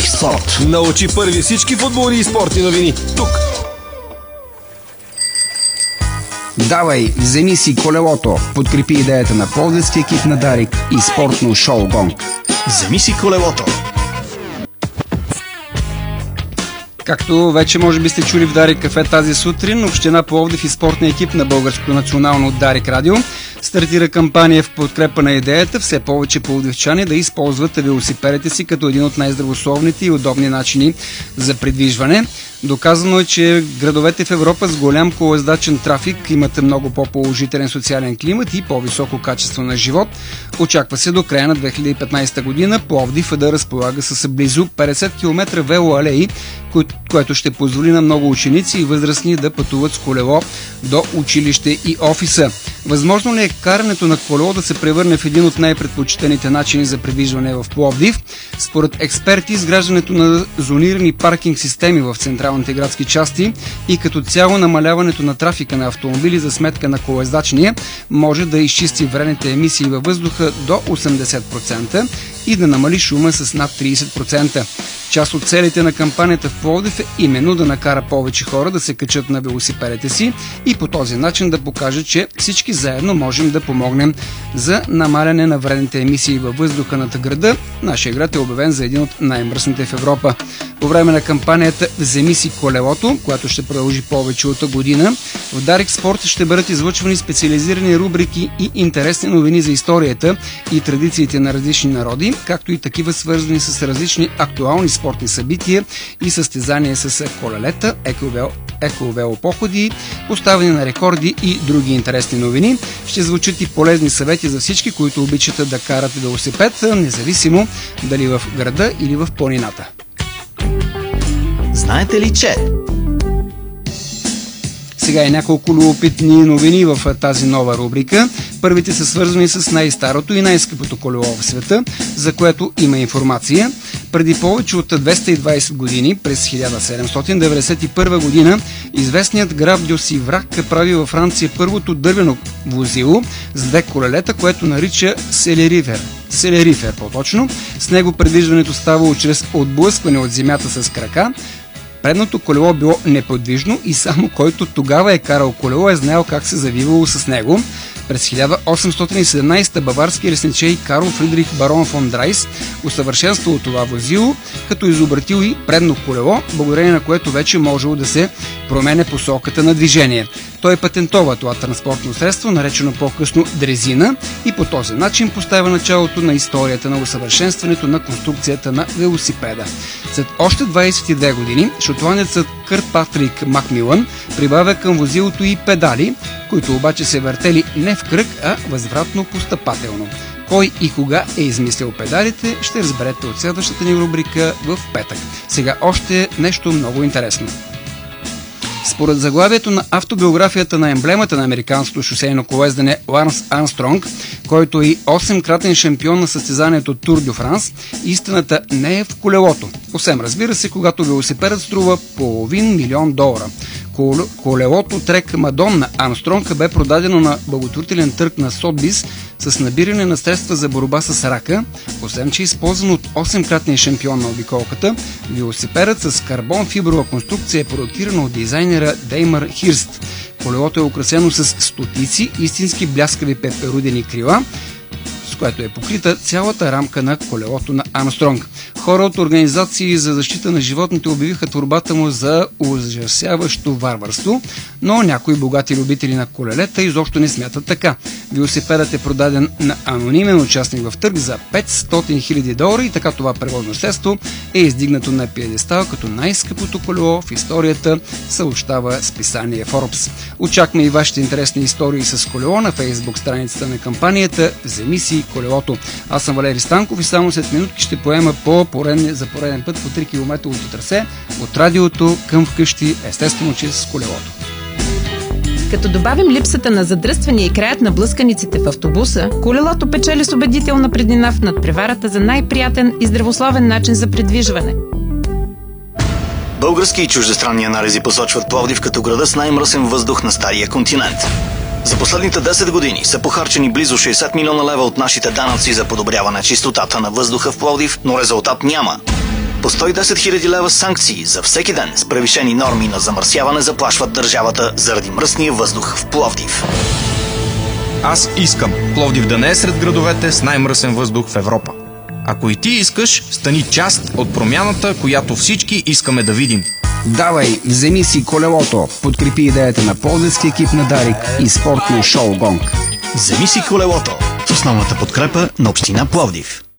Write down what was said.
Дарик Спорт. Научи първи всички футболни и спортни новини. Тук. Давай, вземи си колелото. Подкрепи идеята на пловдивски екип на Дарик и спортно шоу Гонг. Вземи си колелото. Както вече може би сте чули в Дарик кафе тази сутрин, община Пловдив и спортния екип на Българското национално Дарик радио стартира кампания в подкрепа на идеята все повече пловдивчани да използват велосипедите си като един от най-здравословните и удобни начини за придвижване. Доказано е, че градовете в Европа с голям колоездачен трафик имат много по-положителен социален климат и по-високо качество на живот. Очаква се до края на 2015 година Пловдив да разполага с близо 50 км велоалеи, което ще позволи на много ученици и възрастни да пътуват с колело до училище и офиса. Възможно ли е карането на колело да се превърне в един от най-предпочитаните начини за придвижване в Пловдив? Според експерти, изграждането на зонирани паркинг системи в централните градски части и като цяло намаляването на трафика на автомобили за сметка на колоездачния може да изчисти вредните емисии във въздуха до 80% и да намали шума с над 30%. Част от целите на кампанията в Пловдив е именно да накара повече хора да се качат на велосипедите си и по този начин да покаже, че всички заедно можем да помогнем за намаляне на вредните емисии във въздуха над града. Нашия град е обявен за един от най-мръсните в Европа. По време на кампанията "Вземи си колелото", която ще продължи повече от година, в Дарик Спорт ще бъдат излъчвани специализирани рубрики и интересни новини за историята и традициите на различни народи, както и такива свързани с различни актуални спортни събития и състезания с колелета, ековелопоходи, поставяне на рекорди и други интересни новини. Ще звучат и полезни съвети за всички, които обичат да карат велосипед, независимо дали в града или в планината. Знаете ли, че... Сега е няколко любопитни новини в тази нова рубрика. Първите са свързани с най-старото и най-скъпото колело в света, за което има информация. Преди повече от 220 години, през 1791 година, известният граф Дюсиврак прави във Франция първото дървено возило с две колелета, което нарича селерифер по-точно. С него предвиждането ставало чрез отблъскване от земята с крака. Предното колело било неподвижно и само който тогава е карал колело е знаел как се завивало с него. През 1817 баварски ресничей Карл Фридрих барон фон Драйс усъвършенствал това возило, като изобретил и предно колело, благодарение на което вече можело да се променя посоката на движение. Той патентова това транспортно средство, наречено по-късно дрезина, и по този начин поставя началото на историята на усъвършенстването на конструкцията на велосипеда. След още 22 години шотландецът Кърт Патрик Макмилън прибавя към возилото и педали, които обаче се въртели не в кръг, а възвратно постъпателно. Кой и кога е измислил педалите, ще разберете от следващата ни рубрика в петък. Сега още нещо много интересно. Според заглавието на автобиографията на емблемата на американското шосейно колоездене Ланс Армстронг, който е и 8-кратен шампион на състезанието Тур дю Франс, истината не е в колелото. Освен разбира се, когато велосипедът струва $500 000. Колелото Трек Мадонна Армстронг бе продадено на благотворителен търг на Сотбис с набиране на средства за борба с рака, освен че е използван от 8-кратния шампион на обиколката. Велосипедът с карбон-фиброва конструкция е проектиран от дизайнера Деймър Хирст. Колелото е украсено с стотици истински бляскави пеперудени крила, с което е покрита цялата рамка на колелото на Армстронг. Хора от организации за защита на животните обявиха творбата му за ужасяващо варварство, но някои богати любители на колелета изобщо не смятат така. Велосипедът е продаден на анонимен участник в търг за $500 000 и така това превозно средство е издигнато на пиедестал като най-скъпото колело в историята, съобщава списание Forbes. Очакваме и вашите интересни истории с колело на Фейсбук страницата на кампанията "Вземи си колелото". Аз съм Валери Станков и само след минутки ще поема за пореден път по 3 км трасе от радиото към вкъщи, естествено чрез колелото. Като добавим липсата на задръствания и краят на блъсканиците в автобуса, колелото печели с убедителна преднина в надпреварата за най-приятен и здравословен начин за придвижване. Български и чуждестранни анализи посочват Пловдив като града с най-мръсен въздух на стария континент. За последните 10 години са похарчени близо 60 милиона лева от нашите данъци за подобряване чистотата на въздуха в Пловдив, но резултат няма. По 110 000 лева санкции за всеки ден с превишени норми на замърсяване заплашват държавата заради мръсния въздух в Пловдив. Аз искам Пловдив да не е сред градовете с най-мръсен въздух в Европа. Ако и ти искаш, стани част от промяната, която всички искаме да видим. Давай, вземи си колелото. Подкрепи идеята на пловдивски екип на Дарик и спортно шоу Гонг. Вземи си колелото с основната подкрепа на община Пловдив.